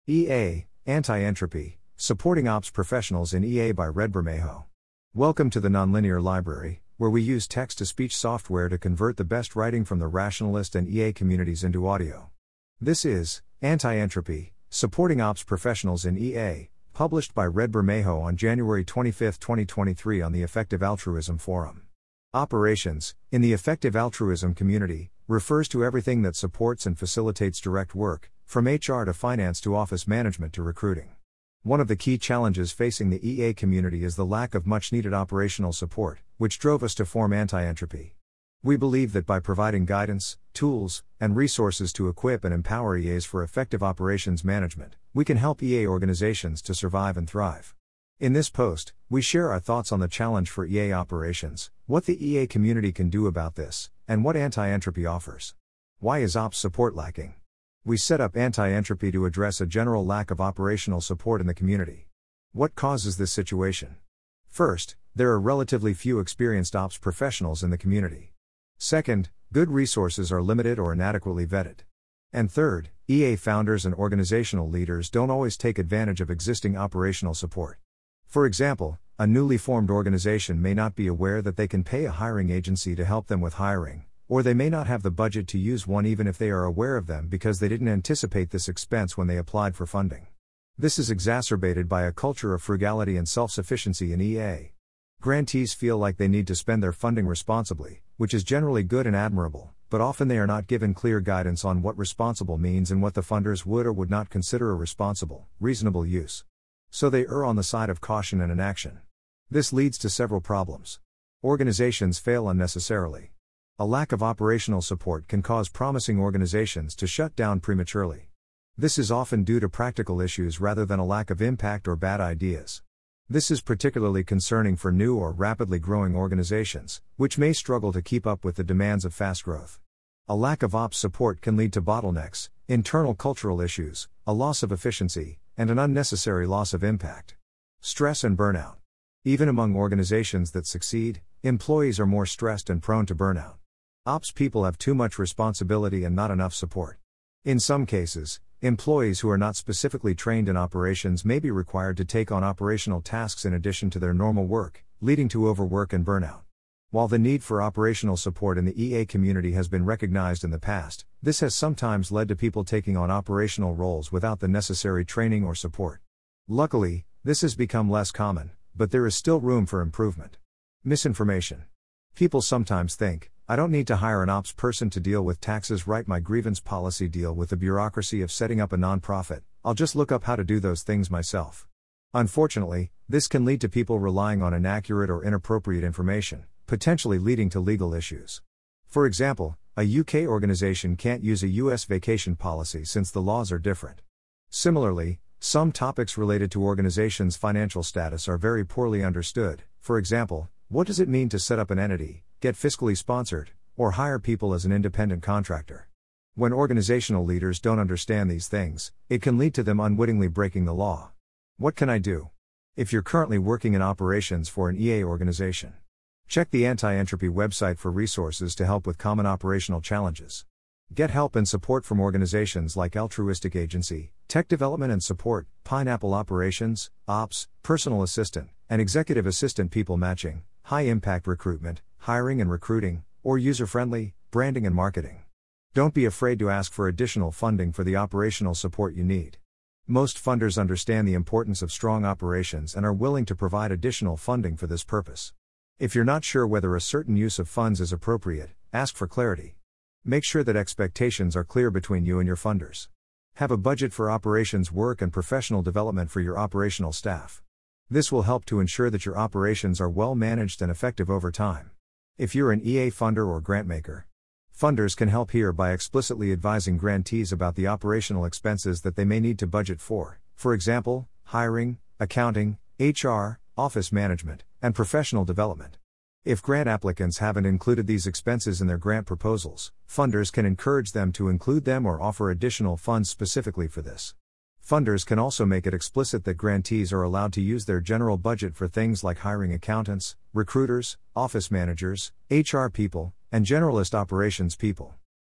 EA, Anti-Entropy, Supporting Ops Professionals in EA by Red Bermejo. Welcome to the Nonlinear Library, where we use text-to-speech software to convert the best writing from the rationalist and EA communities into audio. This is Anti-Entropy, Supporting Ops Professionals in EA, published by Red Bermejo on January 25, 2023 on the Effective Altruism Forum. Operations, in the effective altruism community, refers to everything that supports and facilitates direct work, from HR to finance to office management to recruiting. One of the key challenges facing the EA community is the lack of much-needed operational support, which drove us to form Anti-Entropy. We believe that by providing guidance, tools, and resources to equip and empower EAs for effective operations management, we can help EA organizations to survive and thrive. In this post, we share our thoughts on the challenge for EA operations, what the EA community can do about this, and what Anti-Entropy offers. Why is ops support lacking? We set up Anti-Entropy to address a general lack of operational support in the community. What causes this situation? First, there are relatively few experienced ops professionals in the community. Second, good resources are limited or inadequately vetted. And third, EA founders and organizational leaders don't always take advantage of existing operational support. For example, a newly formed organization may not be aware that they can pay a hiring agency to help them with hiring, or they may not have the budget to use one even if they are aware of them because they didn't anticipate this expense when they applied for funding. This is exacerbated by a culture of frugality and self-sufficiency in EA. Grantees feel like they need to spend their funding responsibly, which is generally good and admirable, but often they are not given clear guidance on what responsible means and what the funders would or would not consider a responsible, reasonable use. So they err on the side of caution and inaction. This leads to several problems. Organizations fail unnecessarily. A lack of operational support can cause promising organizations to shut down prematurely. This is often due to practical issues rather than a lack of impact or bad ideas. This is particularly concerning for new or rapidly growing organizations, which may struggle to keep up with the demands of fast growth. A lack of ops support can lead to bottlenecks, internal cultural issues, a loss of efficiency, and an unnecessary loss of impact. Stress and burnout. Even among organizations that succeed, employees are more stressed and prone to burnout. Ops people have too much responsibility and not enough support. In some cases, employees who are not specifically trained in operations may be required to take on operational tasks in addition to their normal work, leading to overwork and burnout. While the need for operational support in the EA community has been recognized in the past, this has sometimes led to people taking on operational roles without the necessary training or support. Luckily, this has become less common, but there is still room for improvement. Misinformation. People sometimes think, I don't need to hire an ops person to deal with taxes, write my grievance policy, deal with the bureaucracy of setting up a nonprofit, I'll just look up how to do those things myself. Unfortunately, this can lead to people relying on inaccurate or inappropriate information, potentially leading to legal issues. For example, a UK organization can't use a US vacation policy since the laws are different. Similarly, some topics related to organizations' financial status are very poorly understood. For example, what does it mean to set up an entity, get fiscally sponsored, or hire people as an independent contractor? When organizational leaders don't understand these things, it can lead to them unwittingly breaking the law. What can I do? If you're currently working in operations for an EA organization, check the Anti-Entropy website for resources to help with common operational challenges. Get help and support from organizations like Altruistic Agency, Tech Development and Support, Pineapple Operations, Ops, Personal Assistant, and Executive Assistant People Matching, High Impact Recruitment, Hiring and Recruiting, or User-Friendly, Branding and Marketing. Don't be afraid to ask for additional funding for the operational support you need. Most funders understand the importance of strong operations and are willing to provide additional funding for this purpose. If you're not sure whether a certain use of funds is appropriate, ask for clarity. Make sure that expectations are clear between you and your funders. Have a budget for operations work and professional development for your operational staff. This will help to ensure that your operations are well managed and effective over time. If you're an EA funder or grantmaker, funders can help here by explicitly advising grantees about the operational expenses that they may need to budget for example, hiring, accounting, HR, office management, and professional development. If grant applicants haven't included these expenses in their grant proposals, funders can encourage them to include them or offer additional funds specifically for this. Funders can also make it explicit that grantees are allowed to use their general budget for things like hiring accountants, recruiters, office managers, HR people, and generalist operations people.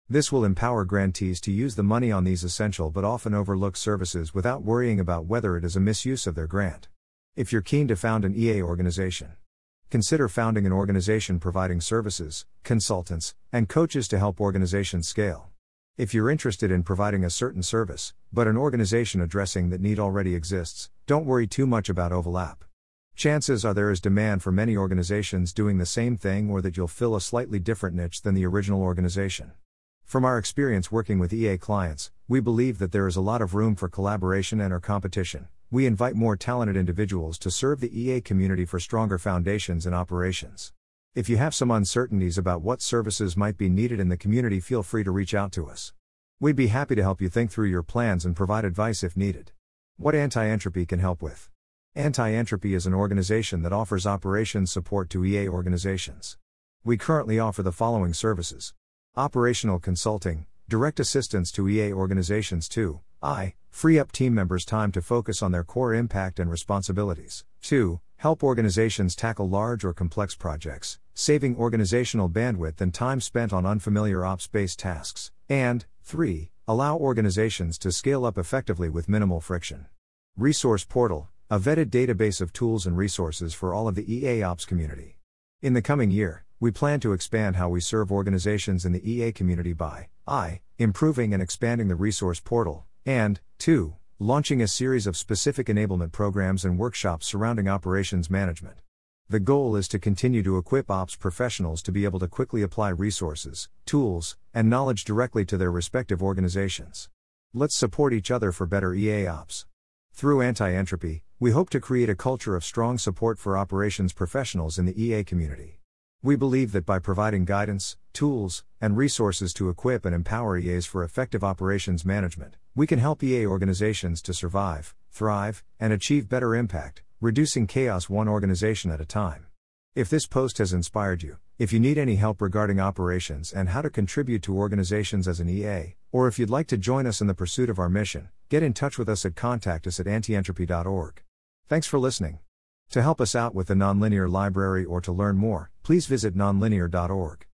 This will empower grantees to use the money on these essential but often overlooked services without worrying about whether it is a misuse of their grant. If you're keen to found an EA organization, consider founding an organization providing services, consultants, and coaches to help organizations scale. If you're interested in providing a certain service, but an organization addressing that need already exists, don't worry too much about overlap. Chances are there is demand for many organizations doing the same thing, or that you'll fill a slightly different niche than the original organization. From our experience working with EA clients, we believe that there is a lot of room for collaboration and/or competition. We invite more talented individuals to serve the EA community for stronger foundations and operations. If you have some uncertainties about what services might be needed in the community, feel free to reach out to us. We'd be happy to help you think through your plans and provide advice if needed. What Anti-Entropy can help with. Anti-Entropy is an organization that offers operations support to EA organizations. We currently offer the following services: operational consulting, direct assistance to EA organizations to free up team members' time to focus on their core impact and responsibilities. 2. Help organizations tackle large or complex projects, saving organizational bandwidth and time spent on unfamiliar ops-based tasks. And 3. Allow organizations to scale up effectively with minimal friction. Resource Portal, a vetted database of tools and resources for all of the EA Ops community. In the coming year, we plan to expand how we serve organizations in the EA community by improving and expanding the Resource Portal, and 2. Launching a series of specific enablement programs and workshops surrounding operations management. The goal is to continue to equip ops professionals to be able to quickly apply resources, tools, and knowledge directly to their respective organizations. Let's support each other for better EA Ops. Through Anti-Entropy, we hope to create a culture of strong support for operations professionals in the EA community. We believe that by providing guidance, tools, and resources to equip and empower EAs for effective operations management, we can help EA organizations to survive, thrive, and achieve better impact, reducing chaos one organization at a time. If this post has inspired you, if you need any help regarding operations and how to contribute to organizations as an EA, or if you'd like to join us in the pursuit of our mission, get in touch with us at contactus@antientropy.org. Thanks for listening. To help us out with the Nonlinear Library or to learn more, please visit nonlinear.org.